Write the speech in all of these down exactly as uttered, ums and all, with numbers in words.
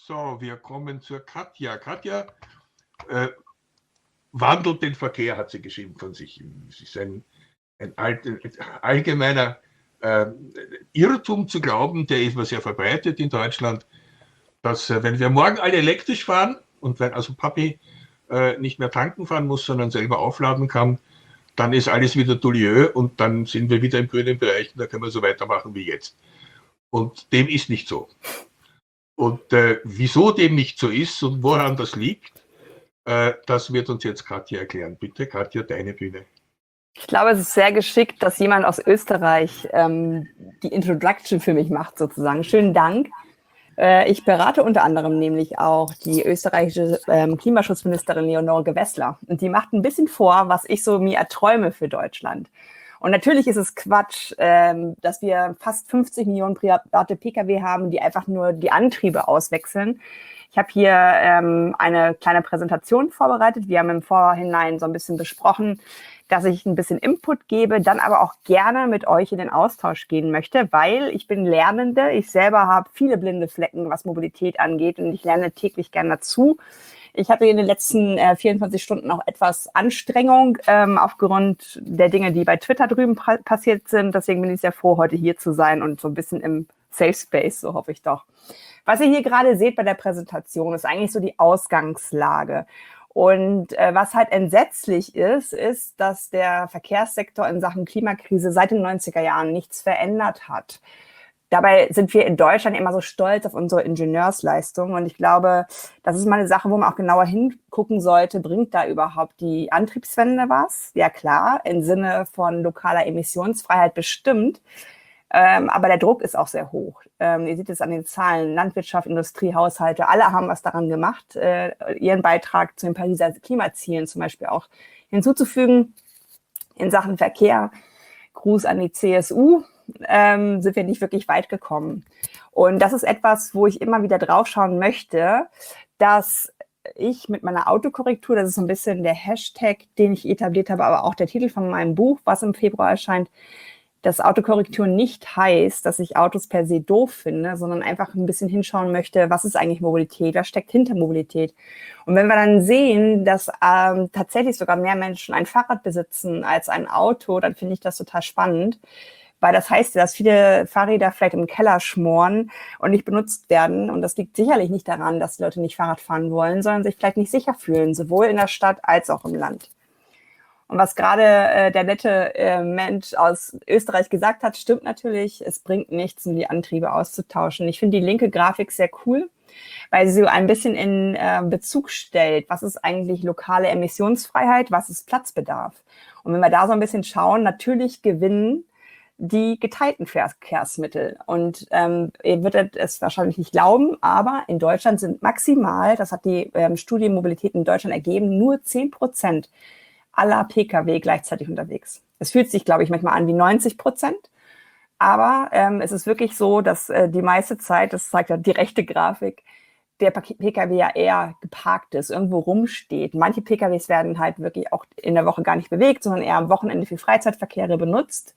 So, wir kommen zur Katja. Katja äh, wandelt den Verkehr, hat sie geschrieben von sich. Es ist ein, ein, alt, ein allgemeiner äh, Irrtum zu glauben, der ist sehr verbreitet in Deutschland, dass äh, wenn wir morgen alle elektrisch fahren und wenn also Papi äh, nicht mehr tanken fahren muss, sondern selber aufladen kann, dann ist alles wieder Dolieu und dann sind wir wieder im grünen Bereich und da können wir so weitermachen wie jetzt. Und dem ist nicht so. Und äh, wieso dem nicht so ist und woran das liegt, äh, das wird uns jetzt Katja erklären. Bitte, Katja, deine Bühne. Ich glaube, es ist sehr geschickt, dass jemand aus Österreich ähm, die Introduction für mich macht, sozusagen. Schönen Dank. Äh, ich berate unter anderem nämlich auch die österreichische ähm, Klimaschutzministerin Leonore Gewessler. Und die macht ein bisschen vor, was ich so mir erträume für Deutschland. Und natürlich ist es Quatsch, ähm, dass wir fast fünfzig Millionen private Pkw haben, die einfach nur die Antriebe auswechseln. Ich habe hier ähm, eine kleine Präsentation vorbereitet. Wir haben im Vorhinein so ein bisschen besprochen, dass ich ein bisschen Input gebe, dann aber auch gerne mit euch in den Austausch gehen möchte, weil ich bin Lernende. Ich selber habe viele blinde Flecken, was Mobilität angeht, und ich lerne täglich gerne dazu. Ich hatte in den letzten äh, vierundzwanzig Stunden auch etwas Anstrengung ähm, aufgrund der Dinge, die bei Twitter drüben pa- passiert sind. Deswegen bin ich sehr froh, heute hier zu sein und so ein bisschen im Safe Space, so hoffe ich doch. Was ihr hier gerade seht bei der Präsentation, ist eigentlich so die Ausgangslage. Und äh, was halt entsetzlich ist, ist, dass der Verkehrssektor in Sachen Klimakrise seit den neunziger Jahren nichts verändert hat. Dabei sind wir in Deutschland immer so stolz auf unsere Ingenieursleistung. Und ich glaube, das ist mal eine Sache, wo man auch genauer hingucken sollte. Bringt da überhaupt die Antriebswende was? Ja klar, im Sinne von lokaler Emissionsfreiheit bestimmt. Ähm, aber der Druck ist auch sehr hoch. Ähm, ihr seht es an den Zahlen. Landwirtschaft, Industrie, Haushalte, alle haben was daran gemacht, äh, ihren Beitrag zu den Pariser Klimazielen zum Beispiel auch hinzuzufügen. In Sachen Verkehr, Gruß an die C S U, ähm, sind wir nicht wirklich weit gekommen. Und das ist etwas, wo ich immer wieder draufschauen möchte, dass ich mit meiner Autokorrektur, das ist so ein bisschen der Hashtag, den ich etabliert habe, aber auch der Titel von meinem Buch, was im Februar erscheint, dass Autokorrektur nicht heißt, dass ich Autos per se doof finde, sondern einfach ein bisschen hinschauen möchte, was ist eigentlich Mobilität, was steckt hinter Mobilität. Und wenn wir dann sehen, dass ähm, tatsächlich sogar mehr Menschen ein Fahrrad besitzen als ein Auto, dann finde ich das total spannend, weil das heißt ja, dass viele Fahrräder vielleicht im Keller schmoren und nicht benutzt werden. Und das liegt sicherlich nicht daran, dass die Leute nicht Fahrrad fahren wollen, sondern sich vielleicht nicht sicher fühlen, sowohl in der Stadt als auch im Land. Und was gerade äh, der nette äh, Mensch aus Österreich gesagt hat, stimmt natürlich. Es bringt nichts, um die Antriebe auszutauschen. Ich finde die linke Grafik sehr cool, weil sie so ein bisschen in äh, Bezug stellt, was ist eigentlich lokale Emissionsfreiheit, was ist Platzbedarf. Und wenn wir da so ein bisschen schauen, natürlich gewinnen die geteilten Verkehrsmittel. Und ähm, ihr würdet es wahrscheinlich nicht glauben, aber in Deutschland sind maximal, das hat die ähm, Studie Mobilität in Deutschland ergeben, nur zehn Prozent aller Pkw gleichzeitig unterwegs. Es fühlt sich, glaube ich, manchmal an wie neunzig Prozent. Aber ähm, es ist wirklich so, dass äh, die meiste Zeit, das zeigt ja die rechte Grafik, der Pkw ja eher geparkt ist, irgendwo rumsteht. Manche Pkws werden halt wirklich auch in der Woche gar nicht bewegt, sondern eher am Wochenende für Freizeitverkehre benutzt.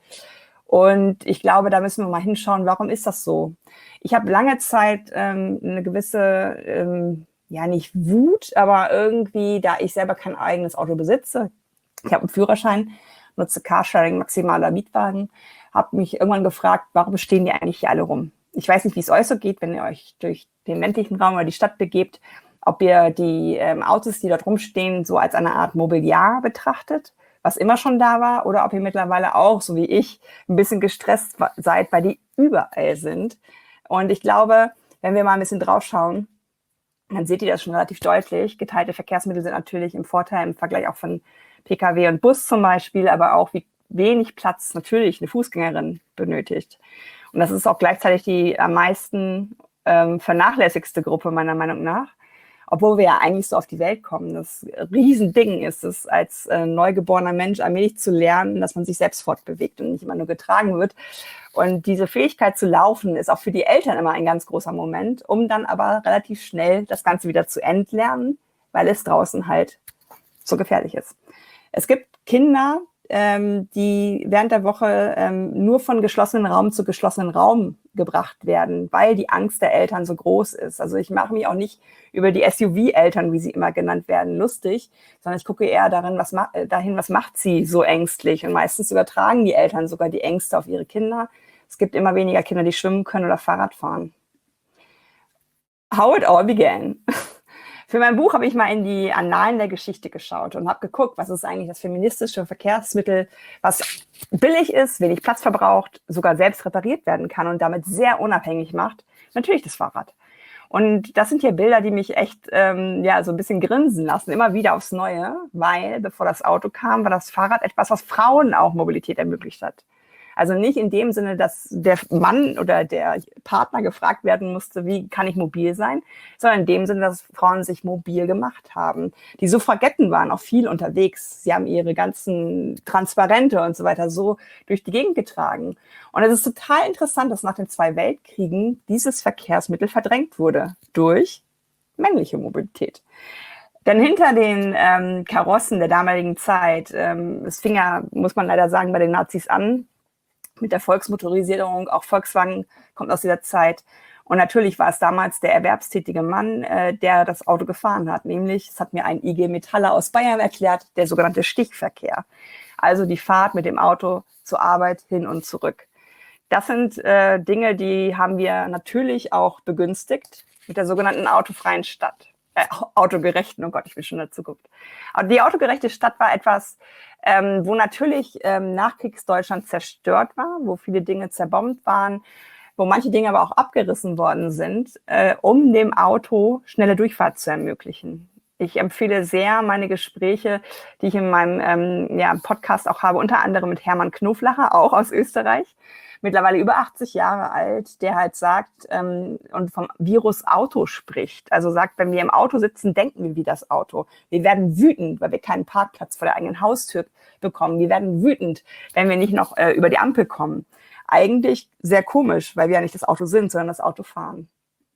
Und ich glaube, da müssen wir mal hinschauen, warum ist das so? Ich habe lange Zeit ähm, eine gewisse, ähm, ja nicht Wut, aber irgendwie, da ich selber kein eigenes Auto besitze, ich habe einen Führerschein, nutze Carsharing, maximaler Mietwagen, habe mich irgendwann gefragt, warum stehen die eigentlich hier alle rum? Ich weiß nicht, wie es euch so geht, wenn ihr euch durch den ländlichen Raum oder die Stadt begebt, ob ihr die ähm, Autos, die dort rumstehen, so als eine Art Mobiliar betrachtet, was immer schon da war, oder ob ihr mittlerweile auch, so wie ich, ein bisschen gestresst seid, weil die überall sind. Und ich glaube, wenn wir mal ein bisschen drauf schauen, dann seht ihr das schon relativ deutlich. Geteilte Verkehrsmittel sind natürlich im Vorteil im Vergleich auch von Pkw und Bus zum Beispiel, aber auch wie wenig Platz natürlich eine Fußgängerin benötigt. Und das ist auch gleichzeitig die am meisten ähm, vernachlässigste Gruppe meiner Meinung nach, obwohl wir ja eigentlich so auf die Welt kommen. Das Riesending ist es, als äh, neugeborener Mensch allmählich zu lernen, dass man sich selbst fortbewegt und nicht immer nur getragen wird. Und diese Fähigkeit zu laufen ist auch für die Eltern immer ein ganz großer Moment, um dann aber relativ schnell das Ganze wieder zu entlernen, weil es draußen halt so gefährlich ist. Es gibt Kinder, ähm, die während der Woche ähm, nur von geschlossenen Raum zu geschlossenen Raum gebracht werden, weil die Angst der Eltern so groß ist. Also ich mache mich auch nicht über die S U V-Eltern, wie sie immer genannt werden, lustig, sondern ich gucke eher darin, was ma- äh, dahin, was macht sie so ängstlich. Und meistens übertragen die Eltern sogar die Ängste auf ihre Kinder. Es gibt immer weniger Kinder, die schwimmen können oder Fahrrad fahren. How it all began. Für mein Buch habe ich mal in die Annalen der Geschichte geschaut und habe geguckt, was ist eigentlich das feministische Verkehrsmittel, was billig ist, wenig Platz verbraucht, sogar selbst repariert werden kann und damit sehr unabhängig macht. Natürlich das Fahrrad. Und das sind hier Bilder, die mich echt ähm, ja so ein bisschen grinsen lassen, immer wieder aufs Neue, weil bevor das Auto kam, war das Fahrrad etwas, was Frauen auch Mobilität ermöglicht hat. Also nicht in dem Sinne, dass der Mann oder der Partner gefragt werden musste, wie kann ich mobil sein, sondern in dem Sinne, dass Frauen sich mobil gemacht haben. Die Suffragetten waren auch viel unterwegs. Sie haben ihre ganzen Transparente und so weiter so durch die Gegend getragen. Und es ist total interessant, dass nach den zwei Weltkriegen dieses Verkehrsmittel verdrängt wurde durch männliche Mobilität. Denn hinter den ähm, Karossen der damaligen Zeit, ähm, es fing ja, muss man leider sagen, bei den Nazis an, mit der Volksmotorisierung, auch Volkswagen kommt aus dieser Zeit. Und natürlich war es damals der erwerbstätige Mann, äh, der das Auto gefahren hat. Nämlich, das hat mir ein I G Metaller aus Bayern erklärt, der sogenannte Stichverkehr. Also die Fahrt mit dem Auto zur Arbeit hin und zurück. Das sind äh, Dinge, die haben wir natürlich auch begünstigt mit der sogenannten autofreien Stadt. Äh, autogerechten, oh Gott, ich bin schon dazu geguckt. Aber die autogerechte Stadt war etwas, ähm, wo natürlich ähm, Nachkriegsdeutschland zerstört war, wo viele Dinge zerbombt waren, wo manche Dinge aber auch abgerissen worden sind, äh, um dem Auto schnelle Durchfahrt zu ermöglichen. Ich empfehle sehr meine Gespräche, die ich in meinem ähm, ja, Podcast auch habe, unter anderem mit Hermann Knoflacher, auch aus Österreich, mittlerweile über achtzig Jahre alt, der halt sagt ähm, und vom Virus Auto spricht. Also sagt, wenn wir im Auto sitzen, denken wir wie das Auto. Wir werden wütend, weil wir keinen Parkplatz vor der eigenen Haustür bekommen. Wir werden wütend, wenn wir nicht noch äh, über die Ampel kommen. Eigentlich sehr komisch, weil wir ja nicht das Auto sind, sondern das Auto fahren.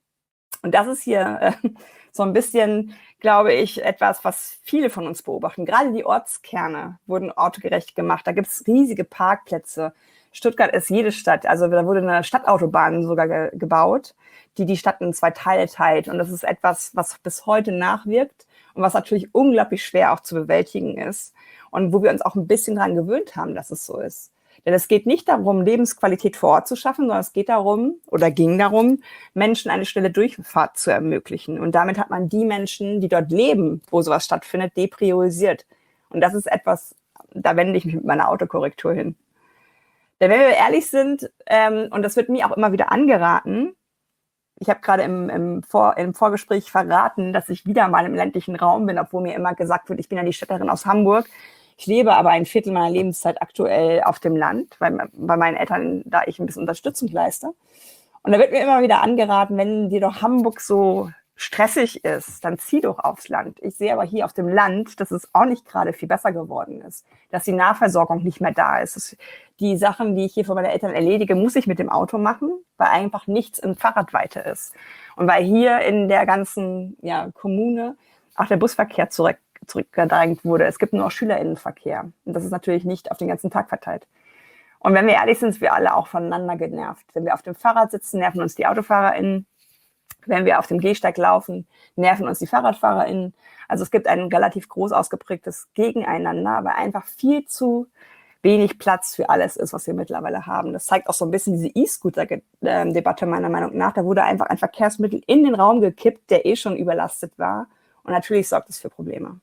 Und das ist hier äh, so ein bisschen, glaube ich, etwas, was viele von uns beobachten. Gerade die Ortskerne wurden autogerecht gemacht. Da gibt es riesige Parkplätze. Stuttgart ist jede Stadt, also da wurde eine Stadtautobahn sogar ge- gebaut, die die Stadt in zwei Teile teilt. Und das ist etwas, was bis heute nachwirkt und was natürlich unglaublich schwer auch zu bewältigen ist. Und wo wir uns auch ein bisschen daran gewöhnt haben, dass es so ist. Denn es geht nicht darum, Lebensqualität vor Ort zu schaffen, sondern es geht darum oder ging darum, Menschen eine schnelle Durchfahrt zu ermöglichen. Und damit hat man die Menschen, die dort leben, wo sowas stattfindet, depriorisiert. Und das ist etwas, da wende ich mich mit meiner Autokorrektur hin. Denn wenn wir ehrlich sind, ähm, und das wird mir auch immer wieder angeraten, ich habe gerade im, im, Vor, im Vorgespräch verraten, dass ich wieder mal im ländlichen Raum bin, obwohl mir immer gesagt wird, ich bin ja die Städterin aus Hamburg. Ich lebe aber ein Viertel meiner Lebenszeit aktuell auf dem Land, weil bei meinen Eltern da ich ein bisschen Unterstützung leiste. Und da wird mir immer wieder angeraten, wenn dir doch Hamburg so stressig ist, dann zieh doch aufs Land. Ich sehe aber hier auf dem Land, dass es auch nicht gerade viel besser geworden ist, dass die Nahversorgung nicht mehr da ist. Das, die Sachen, die ich hier für meine Eltern erledige, muss ich mit dem Auto machen, weil einfach nichts in Fahrradweite ist. Und weil hier in der ganzen ja, Kommune auch der Busverkehr zurück, zurückgedrängt wurde. Es gibt nur noch SchülerInnenverkehr. Und das ist natürlich nicht auf den ganzen Tag verteilt. Und wenn wir ehrlich sind, sind wir alle auch voneinander genervt. Wenn wir auf dem Fahrrad sitzen, nerven uns die AutofahrerInnen. Wenn wir auf dem Gehsteig laufen, nerven uns die FahrradfahrerInnen. Also es gibt ein relativ groß ausgeprägtes Gegeneinander, weil einfach viel zu wenig Platz für alles ist, was wir mittlerweile haben. Das zeigt auch so ein bisschen diese E-Scooter-Debatte meiner Meinung nach. Da wurde einfach ein Verkehrsmittel in den Raum gekippt, der eh schon überlastet war. Und natürlich sorgt es für Probleme.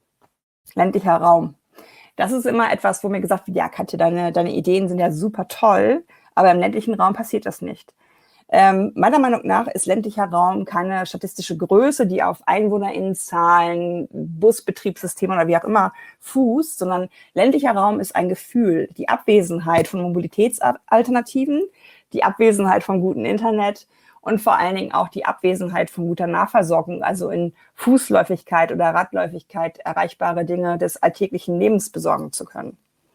Ländlicher Raum. Das ist immer etwas, wo mir gesagt wird, ja Katja, deine, deine Ideen sind ja super toll, aber im ländlichen Raum passiert das nicht. Ähm, meiner Meinung nach ist ländlicher Raum keine statistische Größe, die auf EinwohnerInnenzahlen, Busbetriebssysteme oder wie auch immer fußt, sondern ländlicher Raum ist ein Gefühl, die Abwesenheit von Mobilitätsalternativen, die Abwesenheit von gutem Internet und vor allen Dingen auch die Abwesenheit von guter Nahversorgung, also in Fußläufigkeit oder Radläufigkeit erreichbare Dinge des alltäglichen Lebens besorgen zu können.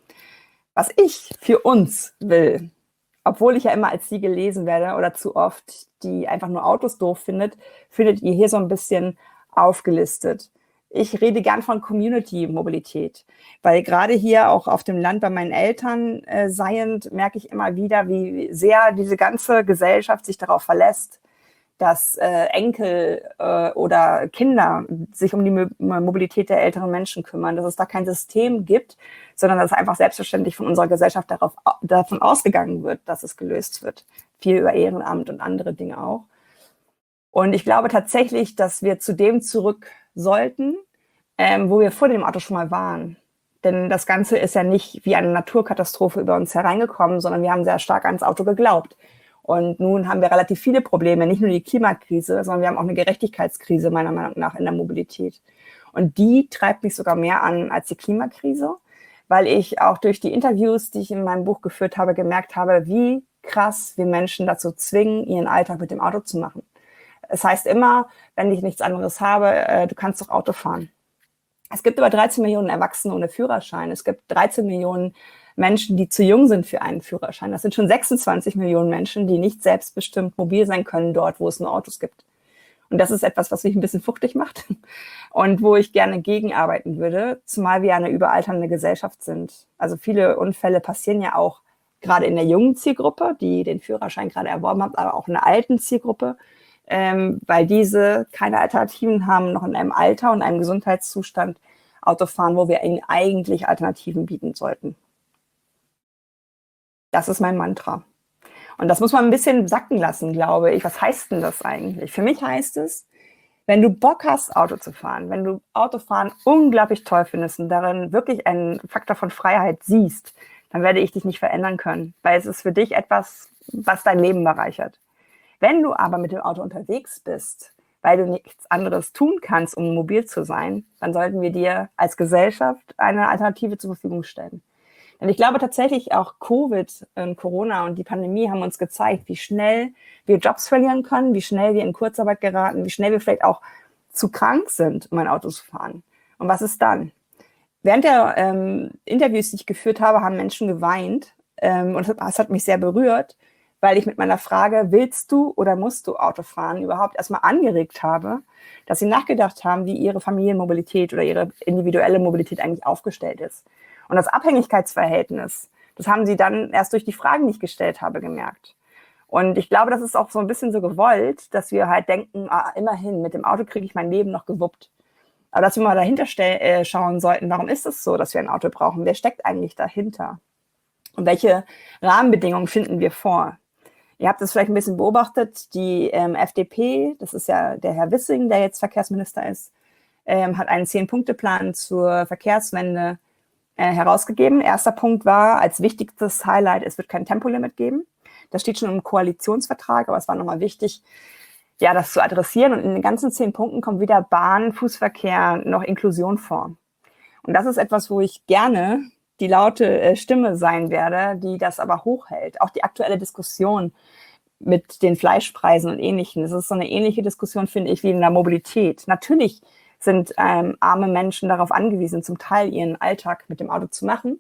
Was ich für uns will, obwohl ich ja immer als sie gelesen werde oder zu oft, die einfach nur Autos doof findet, findet ihr hier so ein bisschen aufgelistet. ich rede gern von Community-Mobilität, weil gerade hier auch auf dem Land bei meinen Eltern äh, seiend, merke ich immer wieder, wie sehr diese ganze Gesellschaft sich darauf verlässt, dass äh, Enkel äh, oder Kinder sich um die Mo Mobilität der älteren Menschen kümmern, dass es da kein System gibt, sondern dass einfach selbstverständlich von unserer Gesellschaft darauf, davon ausgegangen wird, dass es gelöst wird. Viel über Ehrenamt und andere Dinge auch. Und ich glaube tatsächlich, dass wir zu dem zurück sollten, ähm, wo wir vor dem Auto schon mal waren. Denn das Ganze ist ja nicht wie eine Naturkatastrophe über uns hereingekommen, sondern wir haben sehr stark ans Auto geglaubt. Und nun haben wir relativ viele Probleme, nicht nur die Klimakrise, sondern wir haben auch eine Gerechtigkeitskrise meiner Meinung nach in der Mobilität. Und die treibt mich sogar mehr an als die Klimakrise, weil ich auch durch die Interviews, die ich in meinem Buch geführt habe, gemerkt habe, wie krass wir Menschen dazu zwingen, ihren Alltag mit dem Auto zu machen. Es heißt immer, wenn ich nichts anderes habe, äh, du kannst doch Auto fahren. Es gibt über dreizehn Millionen Erwachsene ohne Führerschein. Es gibt dreizehn Millionen Menschen, die zu jung sind für einen Führerschein. Das sind schon sechsundzwanzig Millionen Menschen, die nicht selbstbestimmt mobil sein können dort, wo es nur Autos gibt. Und das ist etwas, was mich ein bisschen fuchtig macht und wo ich gerne gegenarbeiten würde, zumal wir eine überalternde Gesellschaft sind. Also viele Unfälle passieren ja auch gerade in der jungen Zielgruppe, die den Führerschein gerade erworben hat, aber auch in der alten Zielgruppe, ähm, weil diese keine Alternativen haben, noch in einem Alter und einem Gesundheitszustand Auto fahren, wo wir ihnen eigentlich Alternativen bieten sollten. Das ist mein Mantra. Und das muss man ein bisschen sacken lassen, glaube ich. Was heißt denn das eigentlich? Für mich heißt es, wenn du Bock hast, Auto zu fahren, wenn du Autofahren unglaublich toll findest und darin wirklich einen Faktor von Freiheit siehst, dann werde ich dich nicht verändern können, weil es ist für dich etwas, was dein Leben bereichert. Wenn du aber mit dem Auto unterwegs bist, weil du nichts anderes tun kannst, um mobil zu sein, dann sollten wir dir als Gesellschaft eine Alternative zur Verfügung stellen. Denn ich glaube tatsächlich auch Covid, äh, Corona und die Pandemie haben uns gezeigt, wie schnell wir Jobs verlieren können, wie schnell wir in Kurzarbeit geraten, wie schnell wir vielleicht auch zu krank sind, um ein Auto zu fahren. Und was ist dann? Während der ähm, Interviews, die ich geführt habe, haben Menschen geweint ähm, und das hat mich sehr berührt, weil ich mit meiner Frage, willst du oder musst du Auto fahren, überhaupt erstmal angeregt habe, dass sie nachgedacht haben, wie ihre Familienmobilität oder ihre individuelle Mobilität eigentlich aufgestellt ist. Und das Abhängigkeitsverhältnis, das haben sie dann erst durch die Fragen, die ich gestellt habe, gemerkt. Und ich glaube, das ist auch so ein bisschen so gewollt, dass wir halt denken, ah, immerhin, mit dem Auto kriege ich mein Leben noch gewuppt. Aber dass wir mal dahinter äh, schauen sollten, warum ist es so, dass wir ein Auto brauchen? Wer steckt eigentlich dahinter? Und welche Rahmenbedingungen finden wir vor? Ihr habt es vielleicht ein bisschen beobachtet, die ähm, F D P, das ist ja der Herr Wissing, der jetzt Verkehrsminister ist, ähm, hat einen Zehn-Punkte-Plan zur Verkehrswende äh, herausgegeben. Erster Punkt war, als wichtigstes Highlight, es wird kein Tempolimit geben. Das steht schon im Koalitionsvertrag, aber es war nochmal wichtig, ja, das zu adressieren. Und in den ganzen zehn Punkten kommt weder Bahn, Fußverkehr noch Inklusion vor. Und das ist etwas, wo ich gerne die laute äh, Stimme sein werde, die das aber hochhält. Auch die aktuelle Diskussion mit den Fleischpreisen und Ähnlichem. Das ist so eine ähnliche Diskussion, finde ich, wie in der Mobilität. Natürlich sind ähm, arme Menschen darauf angewiesen, zum Teil ihren Alltag mit dem Auto zu machen.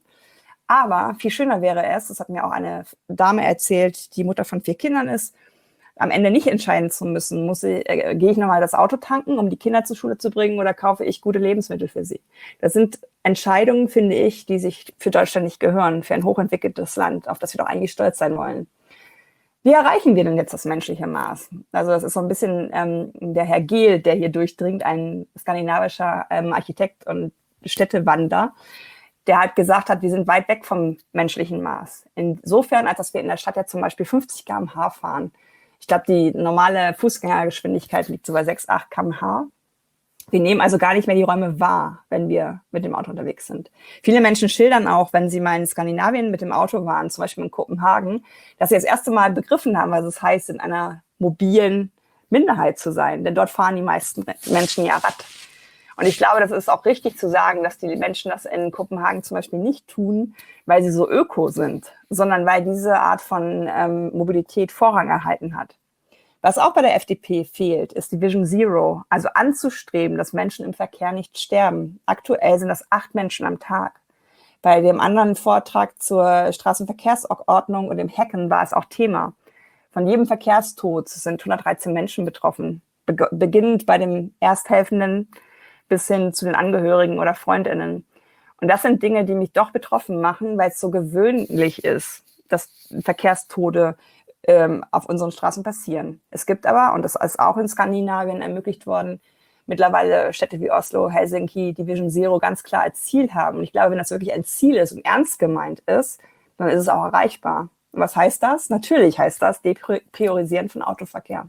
Aber viel schöner wäre es, das hat mir auch eine Dame erzählt, die Mutter von vier Kindern ist, am Ende nicht entscheiden zu müssen, muss ich, äh, gehe ich nochmal das Auto tanken, um die Kinder zur Schule zu bringen, oder kaufe ich gute Lebensmittel für sie. Das sind Entscheidungen, finde ich, die sich für Deutschland nicht gehören, für ein hochentwickeltes Land, auf das wir doch eigentlich stolz sein wollen. Wie erreichen wir denn jetzt das menschliche Maß? Also das ist so ein bisschen ähm, der Herr Gehl, der hier durchdringt, ein skandinavischer ähm, Architekt und Städtewanderer, der halt gesagt hat, wir sind weit weg vom menschlichen Maß. Insofern, als dass wir in der Stadt ja zum Beispiel fünfzig Kilometer pro Stunde fahren. Ich glaube, die normale Fußgängergeschwindigkeit liegt so bei sechs, acht Kilometer pro Stunde. Wir nehmen also gar nicht mehr die Räume wahr, wenn wir mit dem Auto unterwegs sind. Viele Menschen schildern auch, wenn sie mal in Skandinavien mit dem Auto waren, zum Beispiel in Kopenhagen, dass sie das erste Mal begriffen haben, was es heißt, in einer mobilen Minderheit zu sein. Denn dort fahren die meisten Menschen ja Rad. Und ich glaube, das ist auch richtig zu sagen, dass die Menschen das in Kopenhagen zum Beispiel nicht tun, weil sie so öko sind, sondern weil diese Art von ähm, Mobilität Vorrang erhalten hat. Was auch bei der F D P fehlt, ist die Vision Zero, also anzustreben, dass Menschen im Verkehr nicht sterben. Aktuell sind das acht Menschen am Tag. Bei dem anderen Vortrag zur Straßenverkehrsordnung und dem Hacken war es auch Thema. Von jedem Verkehrstod sind hundertdreizehn Menschen betroffen, Be- beginnend bei dem Ersthelfenden bis hin zu den Angehörigen oder Freundinnen. Und das sind Dinge, die mich doch betroffen machen, weil es so gewöhnlich ist, dass Verkehrstode ähm, auf unseren Straßen passieren. Es gibt aber, und das ist auch in Skandinavien ermöglicht worden, mittlerweile Städte wie Oslo, Helsinki, die Vision Zero ganz klar als Ziel haben. Und ich glaube, wenn das wirklich ein Ziel ist und ernst gemeint ist, dann ist es auch erreichbar. Und was heißt das? Natürlich heißt das Depriorisieren von Autoverkehr.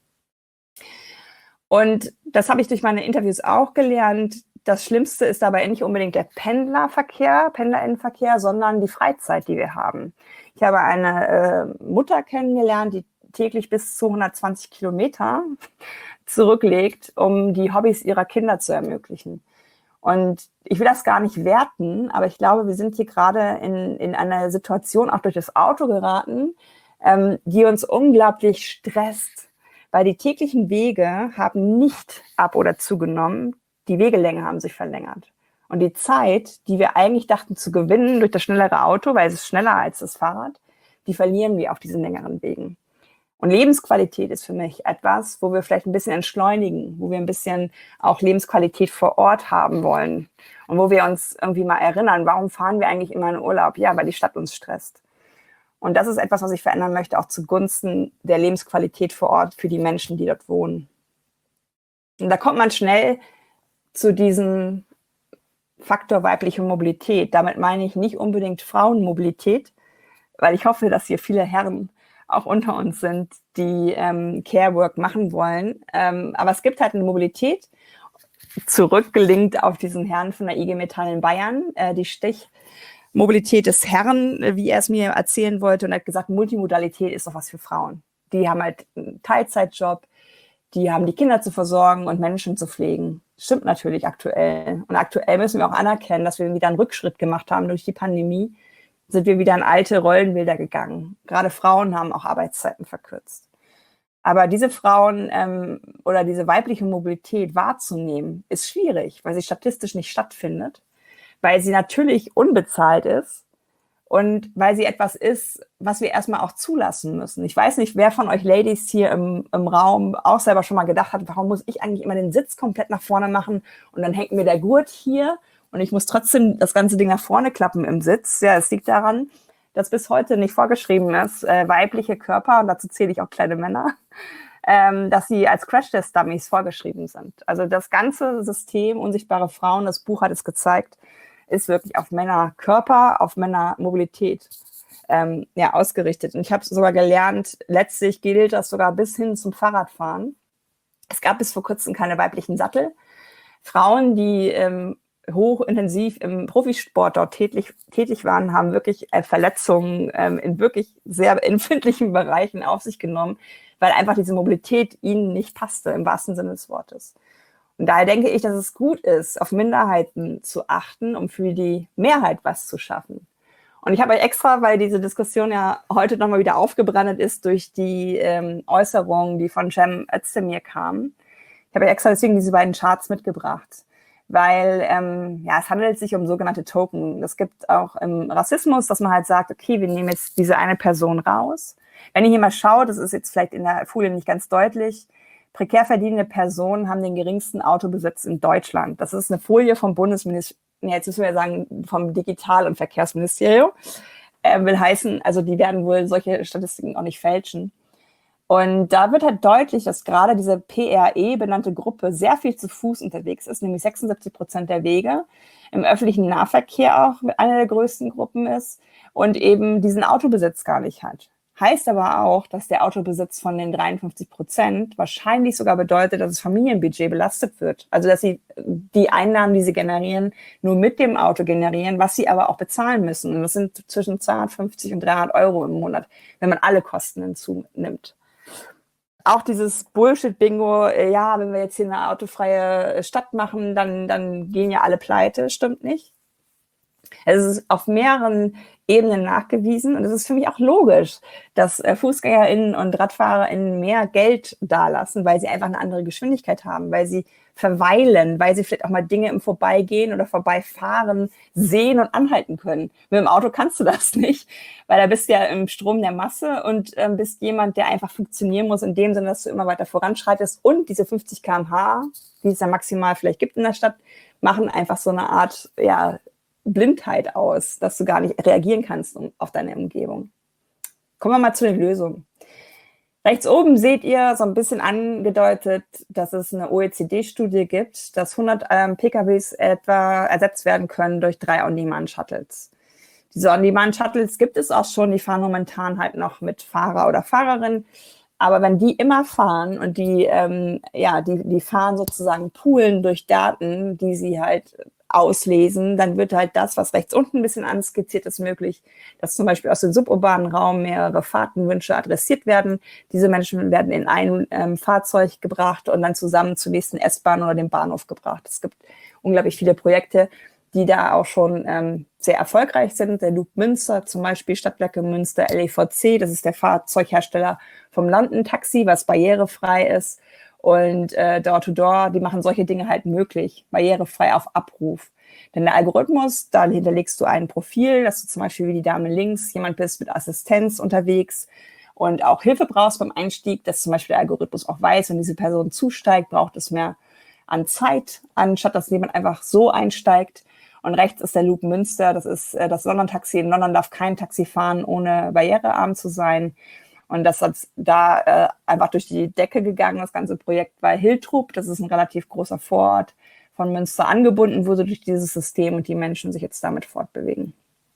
Und das habe ich durch meine Interviews auch gelernt. Das Schlimmste ist dabei nicht unbedingt der Pendlerverkehr, Pendlerinnenverkehr, sondern die Freizeit, die wir haben. Ich habe eine äh, Mutter kennengelernt, die täglich bis zu hundertzwanzig Kilometer zurücklegt, um die Hobbys ihrer Kinder zu ermöglichen. Und ich will das gar nicht werten, aber ich glaube, wir sind hier gerade in, in eine Situation auch durch das Auto geraten, ähm, die uns unglaublich stresst, weil die täglichen Wege haben nicht ab- oder zugenommen, die Wegelänge haben sich verlängert. Und die Zeit, die wir eigentlich dachten zu gewinnen durch das schnellere Auto, weil es ist schneller als das Fahrrad, die verlieren wir auf diesen längeren Wegen. Und Lebensqualität ist für mich etwas, wo wir vielleicht ein bisschen entschleunigen, wo wir ein bisschen auch Lebensqualität vor Ort haben wollen und wo wir uns irgendwie mal erinnern, warum fahren wir eigentlich immer in Urlaub? Ja, weil die Stadt uns stresst. Und das ist etwas, was ich verändern möchte, auch zugunsten der Lebensqualität vor Ort für die Menschen, die dort wohnen. Und da kommt man schnell zu diesem Faktor weibliche Mobilität. Damit meine ich nicht unbedingt Frauenmobilität, weil ich hoffe, dass hier viele Herren auch unter uns sind, die ähm, Care-Work machen wollen. Ähm, aber es gibt halt eine Mobilität, zurückgelinkt auf diesen Herrn von der I G Metall in Bayern, äh, die Stichmobilität des Herrn, wie er es mir erzählen wollte, und hat gesagt, Multimodalität ist doch was für Frauen. Die haben halt einen Teilzeitjob, die haben die Kinder zu versorgen und Menschen zu pflegen. Stimmt natürlich aktuell. Und aktuell müssen wir auch anerkennen, dass wir wieder einen Rückschritt gemacht haben durch die Pandemie, sind wir wieder in alte Rollenbilder gegangen. Gerade Frauen haben auch Arbeitszeiten verkürzt. Aber diese Frauen ähm, oder diese weibliche Mobilität wahrzunehmen, ist schwierig, weil sie statistisch nicht stattfindet, weil sie natürlich unbezahlt ist und weil sie etwas ist, was wir erstmal auch zulassen müssen. Ich weiß nicht, wer von euch Ladies hier im, im Raum auch selber schon mal gedacht hat, warum muss ich eigentlich immer den Sitz komplett nach vorne machen und dann hängt mir der Gurt hier und ich muss trotzdem das ganze Ding nach vorne klappen im Sitz. Ja, es liegt daran, dass bis heute nicht vorgeschrieben ist, äh, weibliche Körper, und dazu zähle ich auch kleine Männer, ähm, dass sie als Crash-Test-Dummies vorgeschrieben sind. Also das ganze System Unsichtbare Frauen, das Buch hat es gezeigt, ist wirklich auf Männerkörper, auf Männermobilität ähm, ja, ausgerichtet. Und ich habe sogar gelernt, letztlich gilt das sogar bis hin zum Fahrradfahren. Es gab bis vor kurzem keine weiblichen Sattel. Frauen, die ähm, hochintensiv im Profisport dort tätig, tätig waren, haben wirklich äh, Verletzungen ähm, in wirklich sehr empfindlichen Bereichen auf sich genommen, weil einfach diese Mobilität ihnen nicht passte, im wahrsten Sinne des Wortes. Und daher denke ich, dass es gut ist, auf Minderheiten zu achten, um für die Mehrheit was zu schaffen. Und ich habe euch extra, weil diese Diskussion ja heute nochmal wieder aufgebrannt ist durch die ähm, Äußerungen, die von Cem Özdemir kamen, ich habe euch extra deswegen diese beiden Charts mitgebracht. Weil ähm, ja, es handelt sich um sogenannte Token. Es gibt auch im Rassismus, dass man halt sagt, okay, wir nehmen jetzt diese eine Person raus. Wenn ihr hier mal schaut, das ist jetzt vielleicht in der Folie nicht ganz deutlich, prekär verdienende Personen haben den geringsten Autobesitz in Deutschland. Das ist eine Folie vom Bundesministerium, ja, jetzt müssen wir ja sagen, vom Digital- und Verkehrsministerium. Äh, will heißen, also die werden wohl solche Statistiken auch nicht fälschen. Und da wird halt deutlich, dass gerade diese P R E benannte Gruppe sehr viel zu Fuß unterwegs ist, nämlich sechsundsiebzig Prozent der Wege, im öffentlichen Nahverkehr auch eine der größten Gruppen ist und eben diesen Autobesitz gar nicht hat. Heißt aber auch, dass der Autobesitz von den dreiundfünfzig Prozent wahrscheinlich sogar bedeutet, dass das Familienbudget belastet wird. Also dass sie die Einnahmen, die sie generieren, nur mit dem Auto generieren, was sie aber auch bezahlen müssen. Und das sind zwischen zweihundertfünfzig und dreihundert Euro im Monat, wenn man alle Kosten hinzunimmt. Auch dieses Bullshit-Bingo, ja, wenn wir jetzt hier eine autofreie Stadt machen, dann, dann gehen ja alle pleite, stimmt nicht. Es ist auf mehreren Ebenen nachgewiesen und es ist für mich auch logisch, dass äh, FußgängerInnen und RadfahrerInnen mehr Geld dalassen, weil sie einfach eine andere Geschwindigkeit haben, weil sie verweilen, weil sie vielleicht auch mal Dinge im Vorbeigehen oder Vorbeifahren sehen und anhalten können. Mit dem Auto kannst du das nicht, weil da bist du ja im Strom der Masse und ähm, bist jemand, der einfach funktionieren muss in dem Sinne, dass du immer weiter voranschreitest und diese fünfzig Kilometer pro Stunde, die es ja maximal vielleicht gibt in der Stadt, machen einfach so eine Art, ja, Blindheit aus, dass du gar nicht reagieren kannst auf deine Umgebung. Kommen wir mal zu den Lösungen. Rechts oben seht ihr so ein bisschen angedeutet, dass es eine O E C D-Studie gibt, dass hundert ähm, P K Ws etwa ersetzt werden können durch drei On-Demand-Shuttles. Diese On-Demand-Shuttles gibt es auch schon, die fahren momentan halt noch mit Fahrer oder Fahrerin. Aber wenn die immer fahren und die, ähm, ja, die, die fahren sozusagen poolen durch Daten, die sie halt auslesen, dann wird halt das, was rechts unten ein bisschen anskizziert ist, möglich, dass zum Beispiel aus dem suburbanen Raum mehrere Fahrtenwünsche adressiert werden. Diese Menschen werden in ein ähm, Fahrzeug gebracht und dann zusammen zur nächsten S-Bahn oder dem Bahnhof gebracht. Es gibt unglaublich viele Projekte, die da auch schon ähm, sehr erfolgreich sind. Der Loop Münster, zum Beispiel Stadtwerke Münster, L E V C, das ist der Fahrzeughersteller vom London-Taxi, was barrierefrei ist. Und äh, Door-to-Door, die machen solche Dinge halt möglich, barrierefrei auf Abruf. Denn der Algorithmus, da hinterlegst du ein Profil, dass du zum Beispiel wie die Dame links jemand bist mit Assistenz unterwegs und auch Hilfe brauchst beim Einstieg, dass zum Beispiel der Algorithmus auch weiß, wenn diese Person zusteigt, braucht es mehr an Zeit, anstatt dass jemand einfach so einsteigt. Und rechts ist der Loop Münster, das ist äh, das London-Taxi. In London darf kein Taxi fahren, ohne barrierearm zu sein. Und das hat da äh, einfach durch die Decke gegangen, das ganze Projekt, weil Hiltrup, das ist ein relativ großer Vorort von Münster, angebunden wurde durch dieses System und die Menschen sich jetzt damit fortbewegen.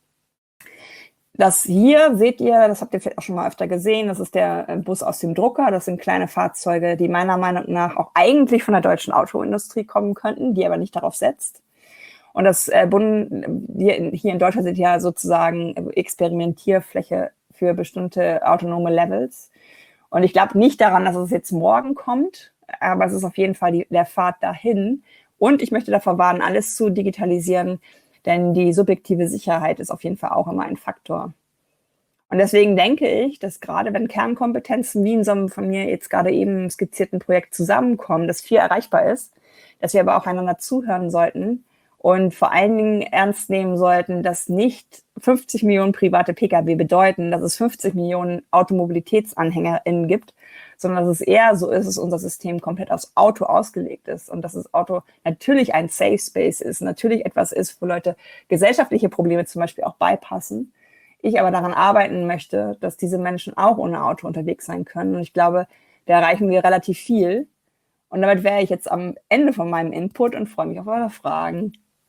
Das hier seht ihr, das habt ihr vielleicht auch schon mal öfter gesehen, das ist der Bus aus dem Drucker. Das sind kleine Fahrzeuge, die meiner Meinung nach auch eigentlich von der deutschen Autoindustrie kommen könnten, die aber nicht darauf setzt. Und das äh, Bund, hier in, hier in Deutschland sind ja sozusagen Experimentierfläche für bestimmte autonome Levels. Und ich glaube nicht daran, dass es jetzt morgen kommt, aber es ist auf jeden Fall die, der Pfad dahin. Und ich möchte davor warnen, alles zu digitalisieren, denn die subjektive Sicherheit ist auf jeden Fall auch immer ein Faktor. Und deswegen denke ich, dass gerade wenn Kernkompetenzen wie in so einem von mir jetzt gerade eben skizzierten Projekt zusammenkommen, dass viel erreichbar ist, dass wir aber auch einander zuhören sollten und vor allen Dingen ernst nehmen sollten, dass nicht fünfzig Millionen private P K W bedeuten, dass es fünfzig Millionen AutomobilitätsanhängerInnen gibt, sondern dass es eher so ist, dass unser System komplett aufs Auto ausgelegt ist und dass das Auto natürlich ein Safe Space ist, natürlich etwas ist, wo Leute gesellschaftliche Probleme zum Beispiel auch beipassen. Ich aber daran arbeiten möchte, dass diese Menschen auch ohne Auto unterwegs sein können. Und ich glaube, da erreichen wir relativ viel. Und damit wäre ich jetzt am Ende von meinem Input und freue mich auf eure Fragen.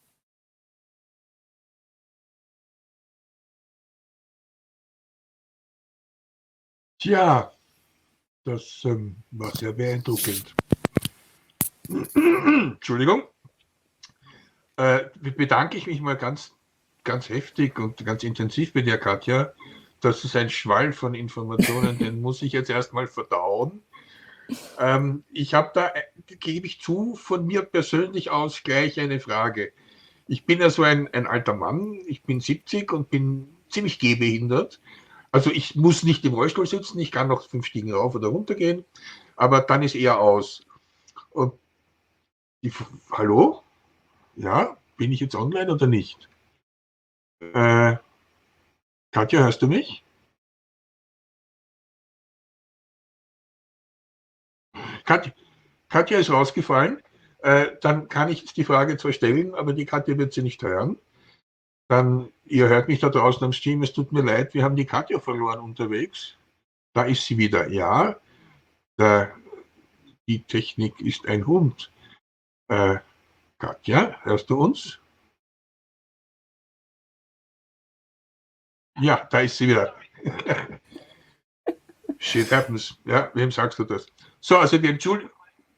Tja, das ähm, war sehr beeindruckend. Entschuldigung. Äh, bedanke ich mich mal ganz, ganz heftig und ganz intensiv bei dir, Katja. Das ist ein Schwall von Informationen, den muss ich jetzt erstmal verdauen. Ähm, ich habe da, gebe ich zu, von mir persönlich aus gleich eine Frage. Ich bin ja so ein, ein alter Mann, ich bin siebzig und bin ziemlich gehbehindert. Also ich muss nicht im Rollstuhl sitzen, ich kann noch fünf Stiegen rauf oder runter gehen, aber dann ist eher aus. Und die, hallo? Ja, bin ich jetzt online oder nicht? Äh, Katja, hörst du mich? Katja, Katja ist rausgefallen. Äh, dann kann ich die Frage zwar stellen, aber die Katja wird sie nicht hören. Dann, ihr hört mich da draußen am Stream, es tut mir leid, wir haben die Katja verloren unterwegs. Da ist sie wieder. Ja, der, die Technik ist ein Hund. Äh, Katja, hörst du uns? Ja, da ist sie wieder. Shit happens. Ja, wem sagst du das? So, also die Entschuldigung.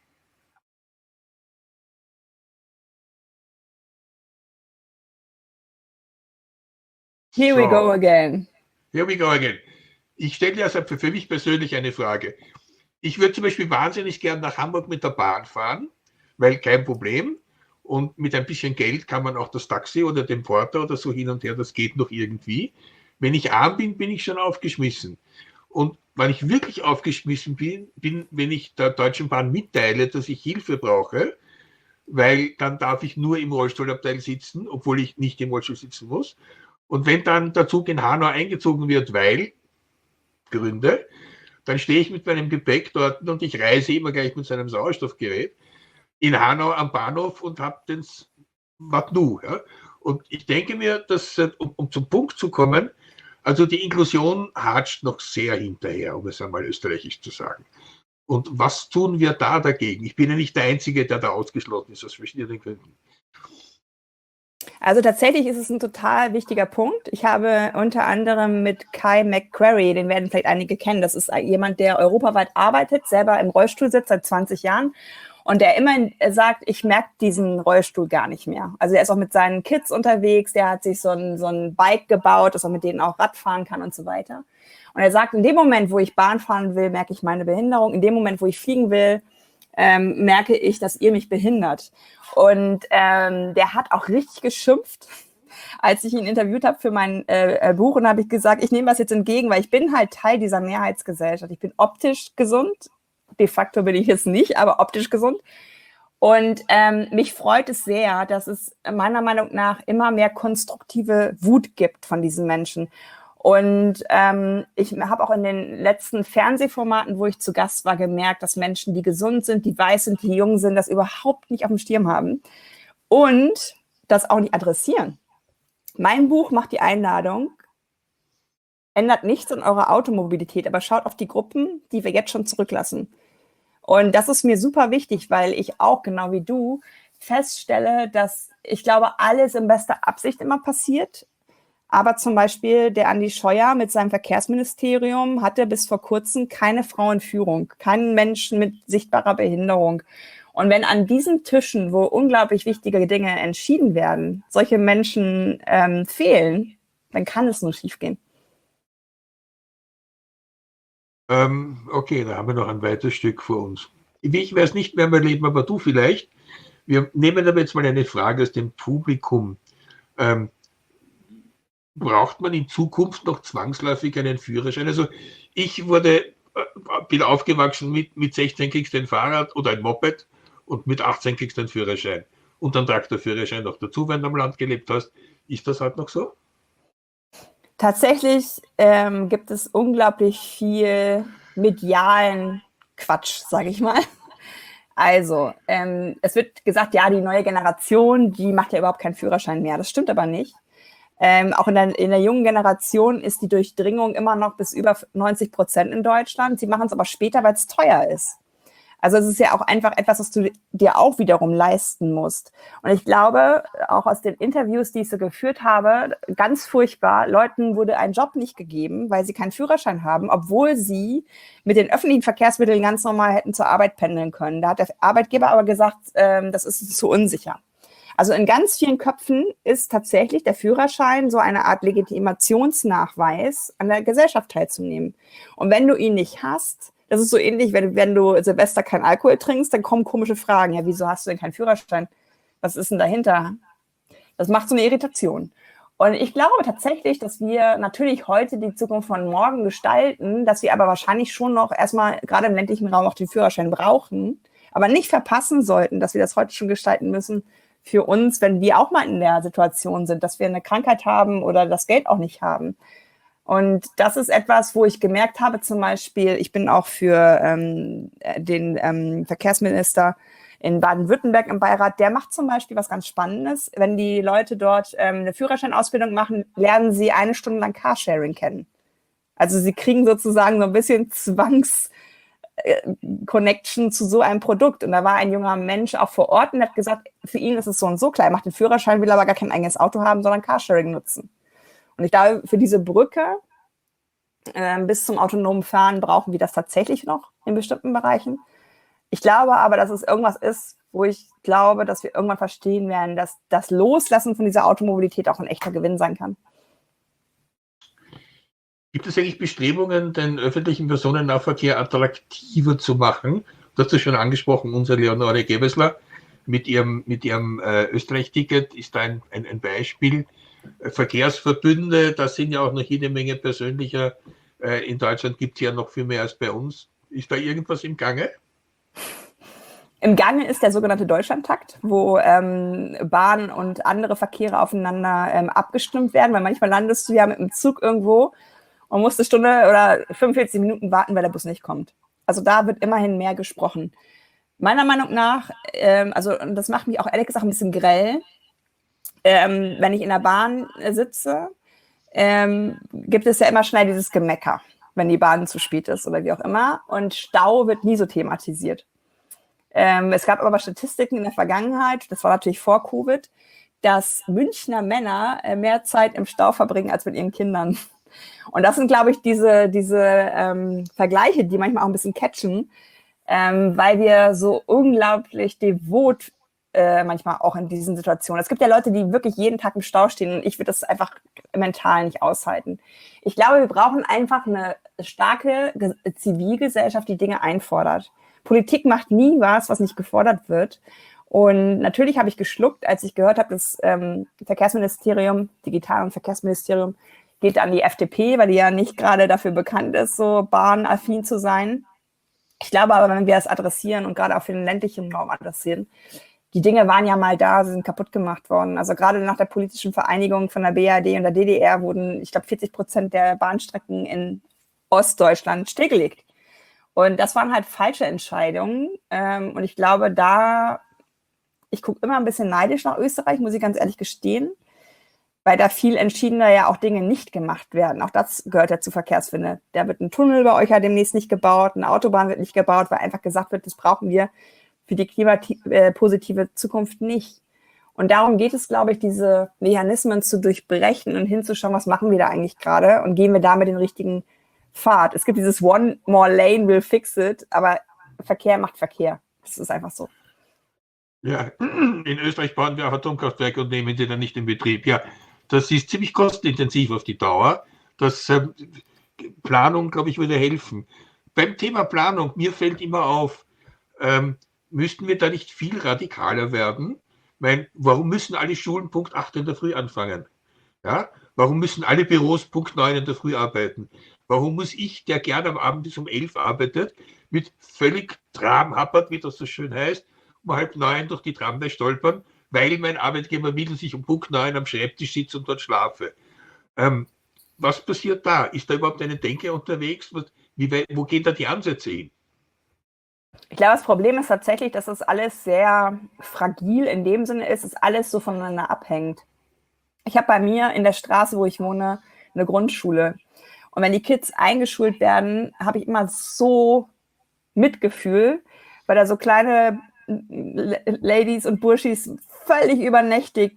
Here so. we go again. Here we go again. Ich stelle also für, für mich persönlich eine Frage. Ich würde zum Beispiel wahnsinnig gern nach Hamburg mit der Bahn fahren, weil kein Problem. Und mit ein bisschen Geld kann man auch das Taxi oder den Porter oder so hin und her, das geht noch irgendwie. Wenn ich arm bin, bin ich schon aufgeschmissen. Und wenn ich wirklich aufgeschmissen bin, bin, wenn ich der Deutschen Bahn mitteile, dass ich Hilfe brauche, weil dann darf ich nur im Rollstuhlabteil sitzen, obwohl ich nicht im Rollstuhl sitzen muss. Und wenn dann der Zug in Hanau eingezogen wird, weil Gründe, dann stehe ich mit meinem Gepäck dort und ich reise immer gleich mit seinem Sauerstoffgerät in Hanau am Bahnhof und habe den was nu. Ja? Und ich denke mir, dass, um, um zum Punkt zu kommen, also die Inklusion hatscht noch sehr hinterher, um es einmal österreichisch zu sagen. Und was tun wir da dagegen? Ich bin ja nicht der Einzige, der da ausgeschlossen ist, aus verschiedenen Gründen. Also tatsächlich ist es ein total wichtiger Punkt. Ich habe unter anderem mit Kai McQuarrie, den werden vielleicht einige kennen, das ist jemand, der europaweit arbeitet, selber im Rollstuhl sitzt seit zwanzig Jahren und der immer sagt, ich merke diesen Rollstuhl gar nicht mehr. Also er ist auch mit seinen Kids unterwegs, der hat sich so ein, so ein Bike gebaut, dass er mit denen auch Rad fahren kann und so weiter. Und er sagt, in dem Moment, wo ich Bahn fahren will, merke ich meine Behinderung. In dem Moment, wo ich fliegen will, ähm, merke ich, dass ihr mich behindert. Und ähm, der hat auch richtig geschimpft, als ich ihn interviewt habe für mein äh, Buch. Und habe ich gesagt, ich nehme das jetzt entgegen, weil ich bin halt Teil dieser Mehrheitsgesellschaft. Ich bin optisch gesund. De facto bin ich jetzt nicht, aber optisch gesund. Und ähm, mich freut es sehr, dass es meiner Meinung nach immer mehr konstruktive Wut gibt von diesen Menschen. Und ähm, ich habe auch in den letzten Fernsehformaten, wo ich zu Gast war, gemerkt, dass Menschen, die gesund sind, die weiß sind, die jung sind, das überhaupt nicht auf dem Schirm haben und das auch nicht adressieren. Mein Buch macht die Einladung, ändert nichts an eurer Automobilität, aber schaut auf die Gruppen, die wir jetzt schon zurücklassen. Und das ist mir super wichtig, weil ich auch, genau wie du, feststelle, dass ich glaube, alles in bester Absicht immer passiert. Aber zum Beispiel der Andi Scheuer mit seinem Verkehrsministerium hatte bis vor kurzem keine Frau in Führung, keinen Menschen mit sichtbarer Behinderung. Und wenn an diesen Tischen, wo unglaublich wichtige Dinge entschieden werden, solche Menschen ähm, fehlen, dann kann es nur schiefgehen. Ähm, okay, da haben wir noch ein weites Stück vor uns. Ich werde es nicht mehr mehr leben, aber du vielleicht. Wir nehmen aber jetzt mal eine Frage aus dem Publikum. Ähm, braucht man in Zukunft noch zwangsläufig einen Führerschein? Also ich wurde, bin aufgewachsen mit, mit sechzehn kriegst du ein Fahrrad oder ein Moped und mit achtzehn kriegst du einen Führerschein. Und dann Traktorführerschein noch dazu, wenn du am Land gelebt hast. Ist das halt noch so? Tatsächlich ähm, gibt es unglaublich viel medialen Quatsch, sage ich mal. Also, ähm, es wird gesagt, ja, die neue Generation, die macht ja überhaupt keinen Führerschein mehr. Das stimmt aber nicht. Ähm, auch in der, in der jungen Generation ist die Durchdringung immer noch bis über neunzig Prozent in Deutschland. Sie machen es aber später, weil es teuer ist. Also es ist ja auch einfach etwas, was du dir auch wiederum leisten musst. Und ich glaube, auch aus den Interviews, die ich so geführt habe, ganz furchtbar, Leuten wurde ein Job nicht gegeben, weil sie keinen Führerschein haben, obwohl sie mit den öffentlichen Verkehrsmitteln ganz normal hätten zur Arbeit pendeln können. Da hat der Arbeitgeber aber gesagt, ähm, das ist zu unsicher. Also in ganz vielen Köpfen ist tatsächlich der Führerschein so eine Art Legitimationsnachweis, an der Gesellschaft teilzunehmen. Und wenn du ihn nicht hast, das ist so ähnlich, wenn, wenn du Silvester keinen Alkohol trinkst, dann kommen komische Fragen. Ja, wieso hast du denn keinen Führerschein? Was ist denn dahinter? Das macht so eine Irritation. Und ich glaube tatsächlich, dass wir natürlich heute die Zukunft von morgen gestalten, dass wir aber wahrscheinlich schon noch erstmal gerade im ländlichen Raum auch den Führerschein brauchen, aber nicht verpassen sollten, dass wir das heute schon gestalten müssen für uns, wenn wir auch mal in der Situation sind, dass wir eine Krankheit haben oder das Geld auch nicht haben. Und das ist etwas, wo ich gemerkt habe, zum Beispiel, ich bin auch für ähm, den ähm, Verkehrsminister in Baden-Württemberg im Beirat, der macht zum Beispiel was ganz Spannendes. Wenn die Leute dort ähm, eine Führerscheinausbildung machen, lernen sie eine Stunde lang Carsharing kennen. Also sie kriegen sozusagen so ein bisschen Zwangs- Connection zu so einem Produkt. Und da war ein junger Mensch auch vor Ort und hat gesagt, für ihn ist es so und so klar, er macht den Führerschein, will aber gar kein eigenes Auto haben, sondern Carsharing nutzen. Und ich glaube, für diese Brücke äh, bis zum autonomen Fahren brauchen wir das tatsächlich noch in bestimmten Bereichen. Ich glaube aber, dass es irgendwas ist, wo ich glaube, dass wir irgendwann verstehen werden, dass das Loslassen von dieser Automobilität auch ein echter Gewinn sein kann. Gibt es eigentlich Bestrebungen, den öffentlichen Personennahverkehr attraktiver zu machen? Du hast es schon angesprochen, unsere Leonore Gewessler mit ihrem, mit ihrem äh, Österreich-Ticket ist da ein, ein, ein Beispiel. Verkehrsverbünde, da sind ja auch noch jede Menge persönlicher. Äh, in Deutschland gibt es ja noch viel mehr als bei uns. Ist da irgendwas im Gange? Im Gange ist der sogenannte Deutschlandtakt, wo ähm, Bahn und andere Verkehre aufeinander ähm, abgestimmt werden, weil manchmal landest du ja mit dem Zug irgendwo und musst eine Stunde oder fünfundvierzig Minuten warten, weil der Bus nicht kommt. Also da wird immerhin mehr gesprochen. Meiner Meinung nach, ähm, also und das macht mich auch ehrlich gesagt ein bisschen grell, ähm, wenn ich in der Bahn sitze, ähm, gibt es ja immer schnell dieses Gemecker, wenn die Bahn zu spät ist oder wie auch immer. Und Stau wird nie so thematisiert. Ähm, es gab aber Statistiken in der Vergangenheit, das war natürlich vor Covid, dass Münchner Männer äh, mehr Zeit im Stau verbringen als mit ihren Kindern. Und das sind, glaube ich, diese, diese ähm, Vergleiche, die manchmal auch ein bisschen catchen, ähm, weil wir so unglaublich devot äh, manchmal auch in diesen Situationen. Es gibt ja Leute, die wirklich jeden Tag im Stau stehen und ich würde das einfach mental nicht aushalten. Ich glaube, wir brauchen einfach eine starke Zivilgesellschaft, die Dinge einfordert. Politik macht nie was, was nicht gefordert wird. Und natürlich habe ich geschluckt, als ich gehört habe, das ähm, Verkehrsministerium, Digital- und Verkehrsministerium, geht an die F D P, weil die ja nicht gerade dafür bekannt ist, so bahnaffin zu sein. Ich glaube aber, wenn wir das adressieren und gerade auch für den ländlichen Raum adressieren, die Dinge waren ja mal da, sie sind kaputt gemacht worden. Also gerade nach der politischen Vereinigung von der B R D und der D D R wurden, ich glaube, vierzig Prozent der Bahnstrecken in Ostdeutschland stillgelegt. Und das waren halt falsche Entscheidungen. Ähm, und ich glaube, da, ich gucke immer ein bisschen neidisch nach Österreich, muss ich ganz ehrlich gestehen, weil da viel entschiedener ja auch Dinge nicht gemacht werden. Auch das gehört ja zu Verkehrswende. Da wird ein Tunnel bei euch ja demnächst nicht gebaut, eine Autobahn wird nicht gebaut, weil einfach gesagt wird, das brauchen wir für die klimapositive Zukunft nicht. Und darum geht es, glaube ich, diese Mechanismen zu durchbrechen und hinzuschauen, was machen wir da eigentlich gerade und gehen wir damit den richtigen Pfad. Es gibt dieses One more lane will fix it, aber Verkehr macht Verkehr. Das ist einfach so. Ja, in Österreich bauen wir auch Atomkraftwerke und nehmen die dann nicht in Betrieb. Ja, das ist ziemlich kostenintensiv auf die Dauer. Das ähm, Planung, glaube ich, würde helfen. Beim Thema Planung, mir fällt immer auf, ähm, müssten wir da nicht viel radikaler werden? Mein, warum müssen alle Schulen Punkt acht in der Früh anfangen? Ja? Warum müssen alle Büros Punkt neun in der Früh arbeiten? Warum muss ich, der gerne am Abend bis um elf arbeitet, mit völlig Tramhappert, wie das so schön heißt, um halb neun durch die Tramway stolpern, weil mein Arbeitgeber will, dass ich um Punkt neun am Schreibtisch sitze und dort schlafe? Ähm, was passiert da? Ist da überhaupt eine Denke unterwegs? Was, wie, wo gehen da die Ansätze hin? Ich glaube, das Problem ist tatsächlich, dass das alles sehr fragil in dem Sinne ist, dass alles so voneinander abhängt. Ich habe bei mir in der Straße, wo ich wohne, eine Grundschule. Und wenn die Kids eingeschult werden, habe ich immer so Mitgefühl, weil da so kleine Ladies und Burschis völlig übernächtig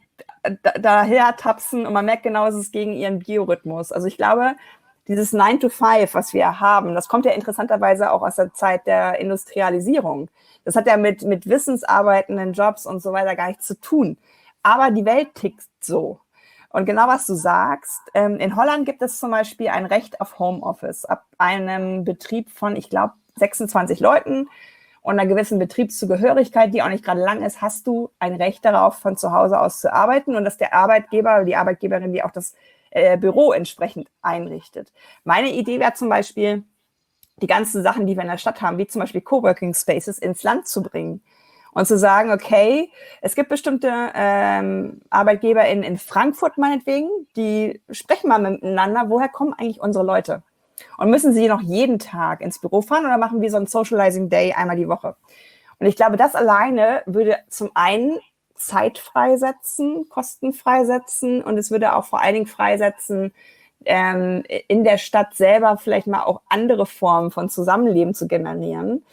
daher tapsen und man merkt genau, es ist gegen ihren Biorhythmus. Also ich glaube, dieses nine to five, was wir haben, das kommt ja interessanterweise auch aus der Zeit der Industrialisierung. Das hat ja mit, mit wissensarbeitenden Jobs und so weiter gar nichts zu tun. Aber die Welt tickt so. Und genau was du sagst, ähm, in Holland gibt es zum Beispiel ein Recht auf Homeoffice. Ab einem Betrieb von, ich glaube, sechsundzwanzig Leuten und einer gewissen Betriebszugehörigkeit, die auch nicht gerade lang ist, hast du ein Recht darauf, von zu Hause aus zu arbeiten und dass der Arbeitgeber oder die Arbeitgeberin dir auch das äh, Büro entsprechend einrichtet. Meine Idee wäre zum Beispiel, die ganzen Sachen, die wir in der Stadt haben, wie zum Beispiel Coworking Spaces, ins Land zu bringen. Und zu sagen, okay, es gibt bestimmte ähm, Arbeitgeber in, in Frankfurt meinetwegen, die sprechen mal miteinander, woher kommen eigentlich unsere Leute? Und müssen sie noch jeden Tag ins Büro fahren oder machen wir so ein Socializing Day einmal die Woche? Und ich glaube, das alleine würde zum einen Zeit freisetzen, Kosten freisetzen und es würde auch vor allen Dingen freisetzen, ähm, in der Stadt selber vielleicht mal auch andere Formen von Zusammenleben zu generieren.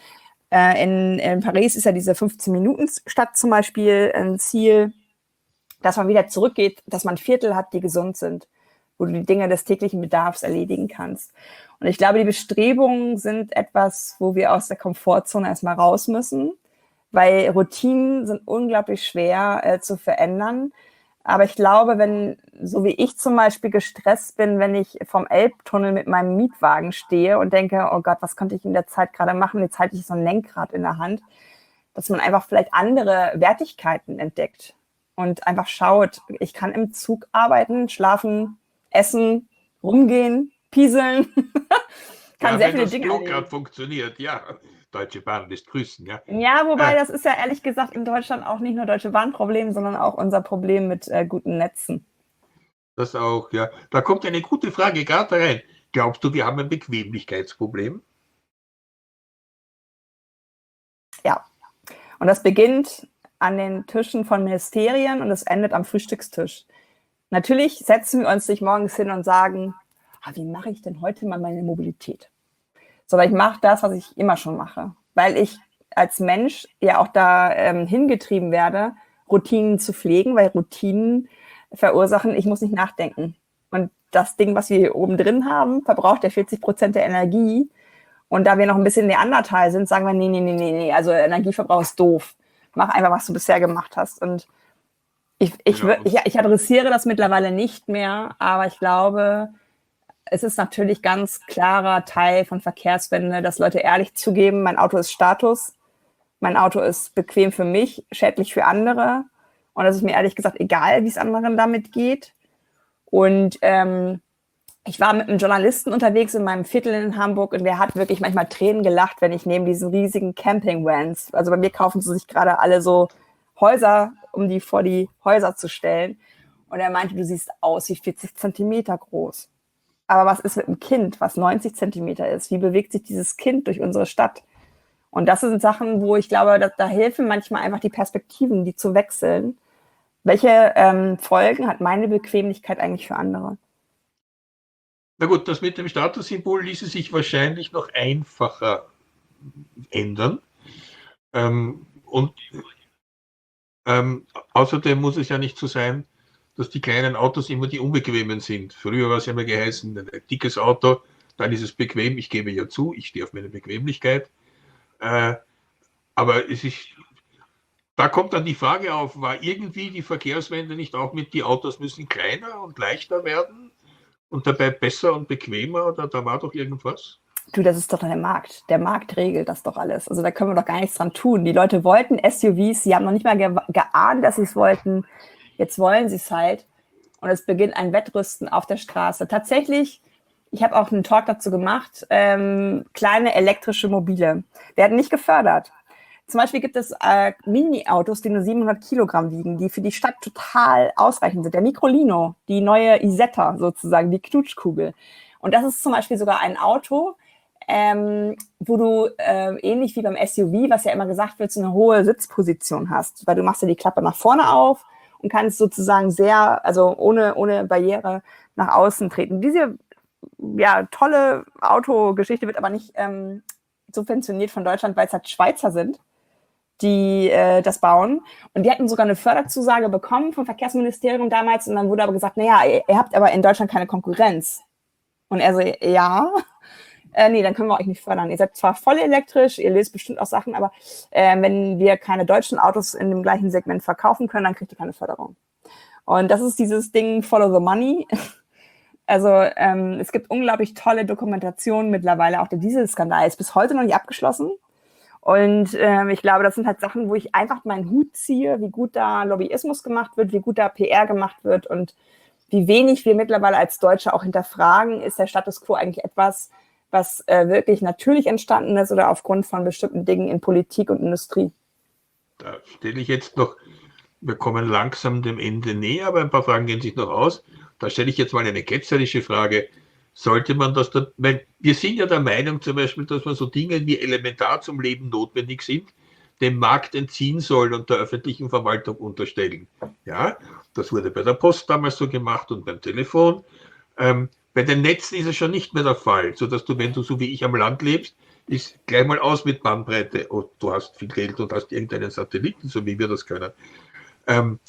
In, in Paris ist ja diese fünfzehn-Minuten-Stadt zum Beispiel ein Ziel, dass man wieder zurückgeht, dass man Viertel hat, die gesund sind, wo du die Dinge des täglichen Bedarfs erledigen kannst. Und ich glaube, die Bestrebungen sind etwas, wo wir aus der Komfortzone erstmal raus müssen, weil Routinen sind unglaublich schwer äh, zu verändern. Aber ich glaube, wenn, so wie ich zum Beispiel gestresst bin, wenn ich vom Elbtunnel mit meinem Mietwagen stehe und denke, oh Gott, was könnte ich in der Zeit gerade machen? Jetzt halte ich so ein Lenkrad in der Hand. dass man einfach vielleicht andere Wertigkeiten entdeckt und einfach schaut, ich kann im Zug arbeiten, schlafen, essen, rumgehen, pieseln. kann Ja, sehr wenn viele das Dinge Klo gerade erleben. funktioniert, ja. Deutsche Bahn lässt grüßen, ja. Ja, wobei Äh, das ist ja ehrlich gesagt in Deutschland auch nicht nur Deutsche Bahn-Problem, sondern auch unser Problem mit äh, guten Netzen. Das auch, ja. Da kommt eine gute Frage gerade rein. Glaubst du, wir haben ein Bequemlichkeitsproblem? Ja, und das beginnt an den Tischen von Ministerien und es endet am Frühstückstisch. Natürlich setzen wir uns nicht morgens hin und sagen, ah, wie mache ich denn heute mal meine Mobilität? Sondern ich mache das, was ich immer schon mache, weil ich als Mensch ja auch da ähm, hingetrieben werde, Routinen zu pflegen, weil Routinen verursachen, ich muss nicht nachdenken. Und das Ding, was wir hier oben drin haben, verbraucht ja vierzig Prozent der Energie. Und da wir noch ein bisschen Neandertal sind, sagen wir, nee, nee, nee, nee, nee, also Energieverbrauch ist doof. Mach einfach, was du bisher gemacht hast. Und ich, ich, Genau. ich, ich adressiere das mittlerweile nicht mehr, aber ich glaube, es ist natürlich ganz klarer Teil von Verkehrswende, dass Leute ehrlich zugeben, mein Auto ist Status, mein Auto ist bequem für mich, schädlich für andere. Und das ist mir ehrlich gesagt egal, wie es anderen damit geht. Und ähm, ich war mit einem Journalisten unterwegs in meinem Viertel in Hamburg und der hat wirklich manchmal Tränen gelacht, wenn ich neben diesen riesigen Camping-Vans, also bei mir kaufen sie sich gerade alle so Häuser, um die vor die Häuser zu stellen. Und er meinte, du siehst aus wie vierzig Zentimeter groß. Aber was ist mit einem Kind, was neunzig Zentimeter ist? Wie bewegt sich dieses Kind durch unsere Stadt? Und das sind Sachen, wo ich glaube, da, da helfen manchmal einfach die Perspektiven, die zu wechseln. Welche ähm, Folgen hat meine Bequemlichkeit eigentlich für andere? Na gut, das mit dem Statussymbol ließe sich wahrscheinlich noch einfacher ändern. Ähm, und ähm, außerdem muss es ja nicht so sein, dass die kleinen Autos immer die unbequemen sind. Früher war es ja immer geheißen, ein dickes Auto, dann ist es bequem. Ich gebe ja zu, ich stehe auf meine Bequemlichkeit. Äh, aber es ist, da kommt dann die Frage auf, war irgendwie die Verkehrswende nicht auch mit, die Autos müssen kleiner und leichter werden und dabei besser und bequemer, oder da war doch irgendwas? Du, das ist doch der Markt. Der Markt regelt das doch alles. Also da können wir doch gar nichts dran tun. Die Leute wollten S U Vs, sie haben noch nicht mal ge geahnt, dass sie es wollten. Jetzt wollen sie es halt. Und es beginnt ein Wettrüsten auf der Straße. Tatsächlich, ich habe auch einen Talk dazu gemacht, ähm, kleine elektrische Mobile werden nicht gefördert. Zum Beispiel gibt es äh, Mini-Autos, die nur siebenhundert Kilogramm wiegen, die für die Stadt total ausreichend sind. Der Microlino, die neue Isetta sozusagen, die Knutschkugel. Und das ist zum Beispiel sogar ein Auto, ähm, wo du äh, ähnlich wie beim S U V, was ja immer gesagt wird, so eine hohe Sitzposition hast. Weil du machst ja die Klappe nach vorne auf und kannst sozusagen sehr, also ohne, ohne Barriere nach außen treten. Diese ja, tolle Autogeschichte wird aber nicht ähm, subventioniert von Deutschland, weil es halt Schweizer sind, die äh, das bauen. Und die hatten sogar eine Förderzusage bekommen vom Verkehrsministerium damals. Und dann wurde aber gesagt, naja, ihr, ihr habt aber in Deutschland keine Konkurrenz. Und er so, ja, äh, nee, dann können wir euch nicht fördern. Ihr seid zwar voll elektrisch, ihr löst bestimmt auch Sachen, aber äh, wenn wir keine deutschen Autos in dem gleichen Segment verkaufen können, dann kriegt ihr keine Förderung. Und das ist dieses Ding, follow the money. Also ähm, es gibt unglaublich tolle Dokumentationen mittlerweile. Auch der Dieselskandal ist bis heute noch nicht abgeschlossen. Und ähm, ich glaube, das sind halt Sachen, wo ich einfach meinen Hut ziehe, wie gut da Lobbyismus gemacht wird, wie gut da P R gemacht wird und wie wenig wir mittlerweile als Deutsche auch hinterfragen, ist der Status quo eigentlich etwas, was äh, wirklich natürlich entstanden ist oder aufgrund von bestimmten Dingen in Politik und Industrie. Da stelle ich jetzt noch, wir kommen langsam dem Ende näher, aber ein paar Fragen gehen sich noch aus. Da stelle ich jetzt mal eine ketzerische Frage. Sollte man das dann, weil wir sind ja der Meinung zum Beispiel, dass man so Dinge, wie elementar zum Leben notwendig sind, dem Markt entziehen soll und der öffentlichen Verwaltung unterstellen. Ja, das wurde bei der Post damals so gemacht und beim Telefon. Ähm, bei den Netzen ist es schon nicht mehr der Fall, sodass du, wenn du so wie ich am Land lebst, ist gleich mal aus mit Bandbreite. Oh, du hast viel Geld und hast irgendeinen Satelliten, so wie wir das können. Ähm,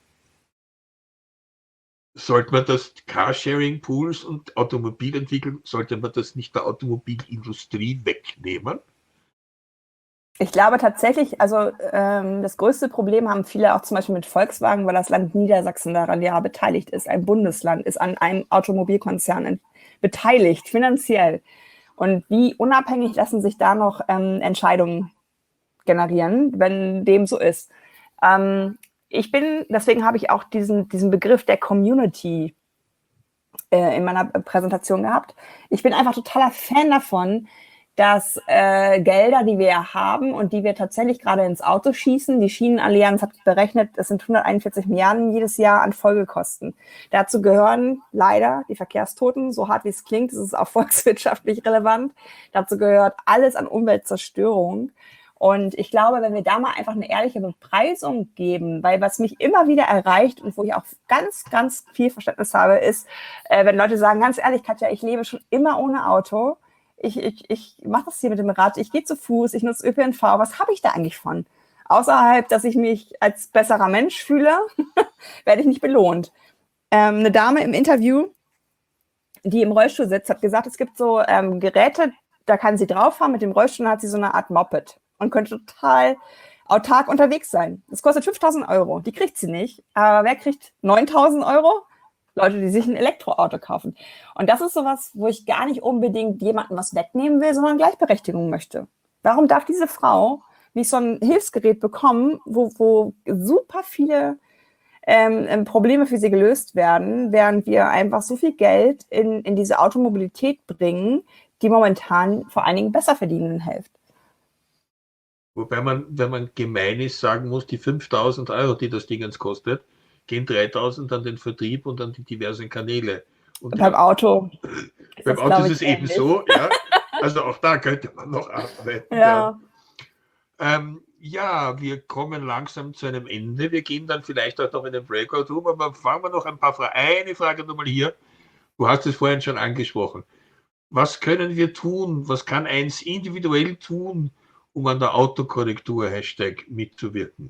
sollte man das Carsharing-Pools und Automobilentwicklung, sollte man das nicht der Automobilindustrie wegnehmen? Ich glaube tatsächlich, also ähm, das größte Problem haben viele auch zum Beispiel mit Volkswagen, weil das Land Niedersachsen daran ja beteiligt ist. Ein Bundesland ist an einem Automobilkonzern beteiligt, finanziell. Und wie unabhängig lassen sich da noch ähm, Entscheidungen generieren, wenn dem so ist. Ähm, ich bin, deswegen habe ich auch diesen, diesen Begriff der Community äh, in meiner Präsentation gehabt. Ich bin einfach totaler Fan davon, dass äh, Gelder, die wir haben und die wir tatsächlich gerade ins Auto schießen, die Schienenallianz hat berechnet, es sind hunderteinundvierzig Milliarden jedes Jahr an Folgekosten. Dazu gehören leider die Verkehrstoten, so hart wie es klingt, das ist auch volkswirtschaftlich relevant. Dazu gehört alles an Umweltzerstörung. Und ich glaube, wenn wir da mal einfach eine ehrliche Bepreisung geben, weil was mich immer wieder erreicht und wo ich auch ganz, ganz viel Verständnis habe, ist, äh, wenn Leute sagen, ganz ehrlich, Katja, ich lebe schon immer ohne Auto. Ich, ich, ich mache das hier mit dem Rad, ich gehe zu Fuß, ich nutze Ö P N V. Was habe ich da eigentlich von? Außerhalb, dass ich mich als besserer Mensch fühle, werde ich nicht belohnt. Ähm, eine Dame im Interview, die im Rollstuhl sitzt, hat gesagt, es gibt so ähm, Geräte, da kann sie drauffahren. Mit dem Rollstuhl hat sie so eine Art Moped und könnte total autark unterwegs sein. Das kostet fünftausend Euro. Die kriegt sie nicht. Aber wer kriegt neuntausend Euro? Leute, die sich ein Elektroauto kaufen. Und das ist sowas, wo ich gar nicht unbedingt jemandem was wegnehmen will, sondern Gleichberechtigung möchte. Warum darf diese Frau nicht so ein Hilfsgerät bekommen, wo, wo super viele ähm, Probleme für sie gelöst werden, während wir einfach so viel Geld in, in diese Automobilität bringen, die momentan vor allen Dingen besser verdienen hilft. Wobei man, wenn man gemein ist, sagen muss, die fünftausend Euro, die das Ding jetzt kostet, gehen dreitausend an den Vertrieb und an die diversen Kanäle. Und beim ja, Auto. Beim Auto ist es eben so, ja. Also auch da könnte man noch arbeiten. Ja. Ja. Ähm, ja, wir kommen langsam zu einem Ende. Wir gehen dann vielleicht auch noch in den Breakout-Room, aber fangen wir noch ein paar Fragen. Eine Frage nochmal hier. Du hast es vorhin schon angesprochen. Was können wir tun? Was kann eins individuell tun, um an der Autokorrektur Hashtag mitzuwirken?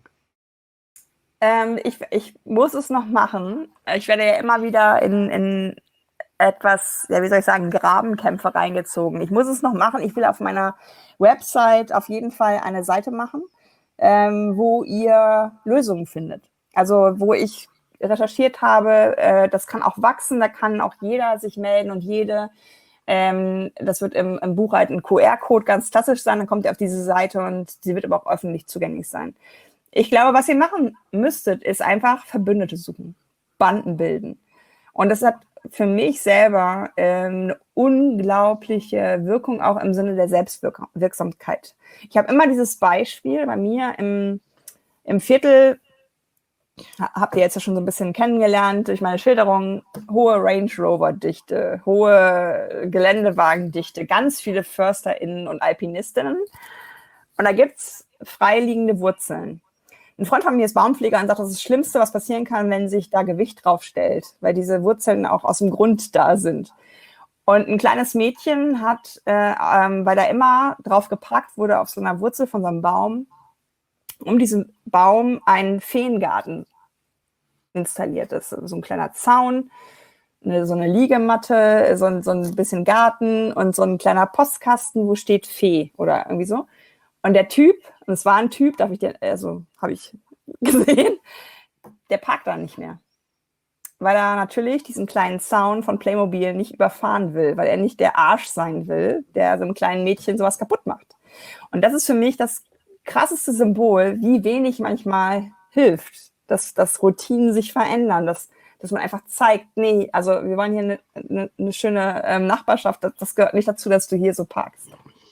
Ähm, ich, ich muss es noch machen. Ich werde ja immer wieder in, in etwas, ja, wie soll ich sagen, Grabenkämpfe reingezogen. Ich muss es noch machen. Ich will auf meiner Website auf jeden Fall eine Seite machen, ähm, wo ihr Lösungen findet. Also wo ich recherchiert habe, äh, das kann auch wachsen, da kann auch jeder sich melden und jede. Ähm, das wird im, im Buch halt ein Q R-Code ganz klassisch sein, dann kommt ihr auf diese Seite und sie wird aber auch öffentlich zugänglich sein. Ich glaube, was ihr machen müsstet, ist einfach Verbündete suchen, Banden bilden. Und das hat für mich selber ähm, eine unglaubliche Wirkung auch im Sinne der Selbstwirksamkeit. Ich habe immer dieses Beispiel bei mir im, im Viertel, habt ihr jetzt ja schon so ein bisschen kennengelernt durch meine Schilderung, hohe Range Rover-Dichte, hohe Geländewagendichte, ganz viele FörsterInnen und Alpinistinnen. Und da gibt es freiliegende Wurzeln. Ein Freund von mir ist Baumpfleger und sagt, das ist das Schlimmste, was passieren kann, wenn sich da Gewicht draufstellt, weil diese Wurzeln auch aus dem Grund da sind. Und ein kleines Mädchen hat, äh, ähm, weil da immer drauf gepackt wurde, auf so einer Wurzel von so einem Baum, um diesen Baum einen Feengarten installiert. Das ist so ein kleiner Zaun, eine, so eine Liegematte, so ein, so ein bisschen Garten und so ein kleiner Postkasten, wo steht Fee oder irgendwie so. Und der Typ, und es war ein Typ, darf ich den, also habe ich gesehen, der parkt da nicht mehr. Weil er natürlich diesen kleinen Zaun von Playmobil nicht überfahren will, weil er nicht der Arsch sein will, der so einem kleinen Mädchen sowas kaputt macht. Und das ist für mich das krasseste Symbol, wie wenig manchmal hilft, dass, dass Routinen sich verändern, dass, dass man einfach zeigt, nee, also wir wollen hier eine, eine, eine schöne ähm, Nachbarschaft, das, das gehört nicht dazu, dass du hier so parkst.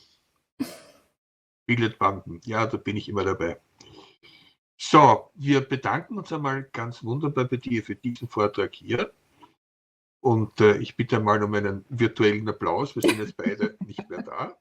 Billetbanden, ja, da bin ich immer dabei. So, wir bedanken uns einmal ganz wunderbar bei dir für diesen Vortrag hier. Und äh, ich bitte mal um einen virtuellen Applaus, wir sind jetzt beide nicht mehr da.